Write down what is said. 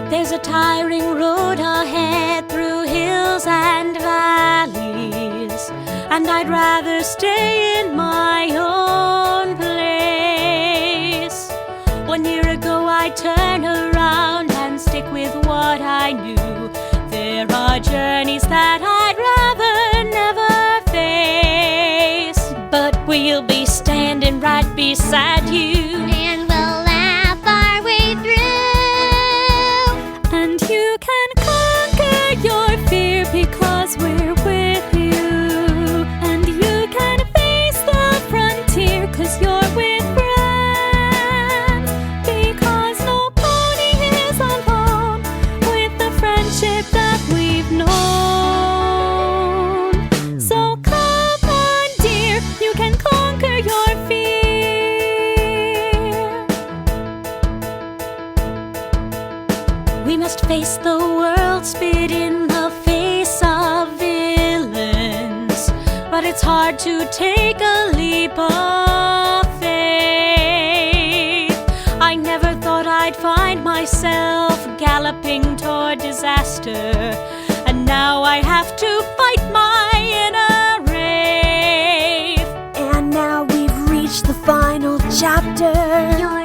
There's a tiring road ahead through hills and valleys, and I'd rather stay in my own place. 1 year ago I'd turn around and stick with what I knew. There are journeys that I'd rather never face, but we'll be standing right beside you, and we'll laugh our way through. and you can conquer your fear because we're with you, and you can face the frontier 'cause you're with friends, because nobody is alone with the friendship that we've known. So come on, dear, you can conquer your fear. We must face the world, spit in the face of villains, but it's hard to take a leap of faith. I never thought I'd find myself galloping toward disaster, and now I have to fight my inner wraith. And now we've reached the final chapter. Your